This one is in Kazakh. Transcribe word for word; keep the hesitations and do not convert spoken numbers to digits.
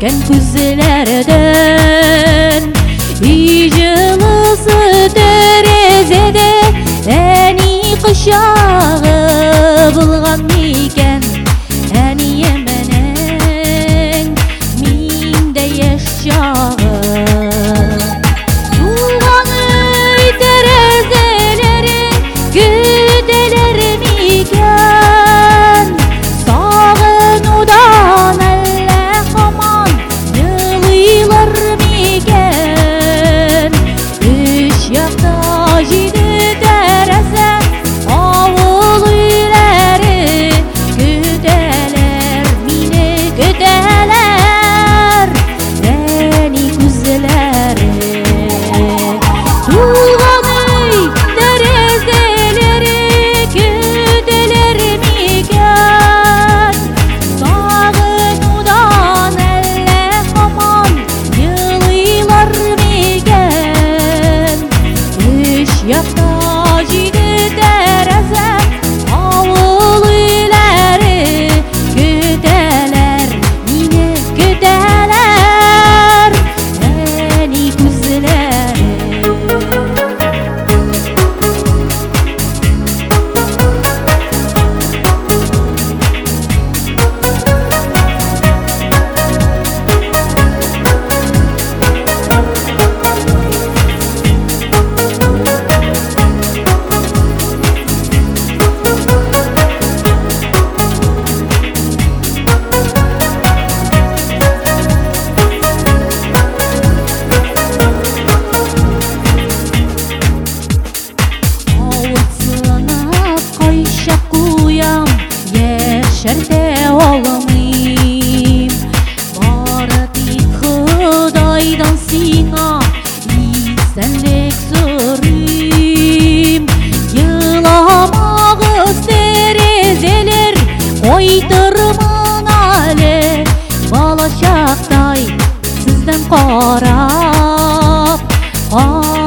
кен күзлерден. Үй жылысы терезеде әни құшағы болған мекен. Әние менен минде еш жағы. Туған үй терезелері күтелер мекен. Сағынудан әлі қаман жылыйлар мекен. Үш яқта жиді тәрәзі ауыл үйлері күтелер, мені күтелер әни күзлері. Туған үй терезелері күтелер мекен. Сағынудан әлі қаман жылыйлар мекен. Үш яқта жиді тәрәзі ауыл үйлері күтелер, мені күтелер әни күзлері. Ауытсынып қойшап қуям, ешерде олымым. Бары тек Құдайдан сиңа исәнлік сұрым. Йыламағыз терезелер, қойтырмын әлі бала шақтай сізден қарап.